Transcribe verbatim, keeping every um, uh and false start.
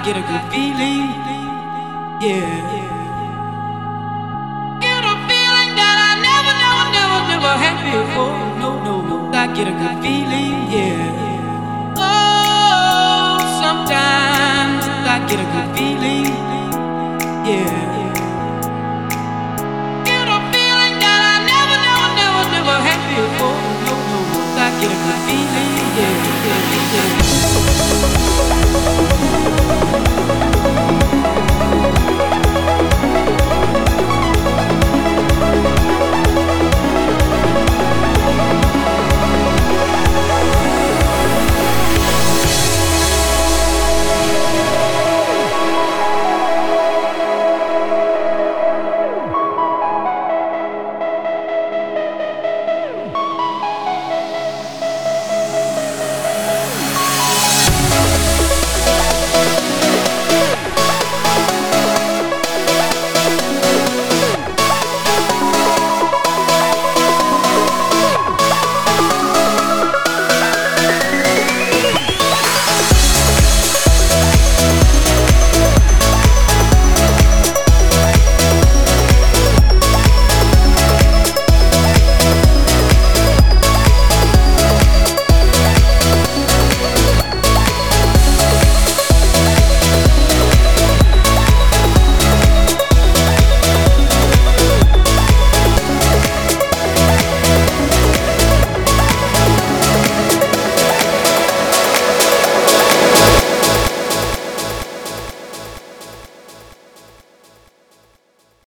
get a good feeling, yeah. Get a feeling that I never, never, never, never had before. No, no, no, I get a good feeling, yeah. Oh, sometimes I get a good feeling, yeah.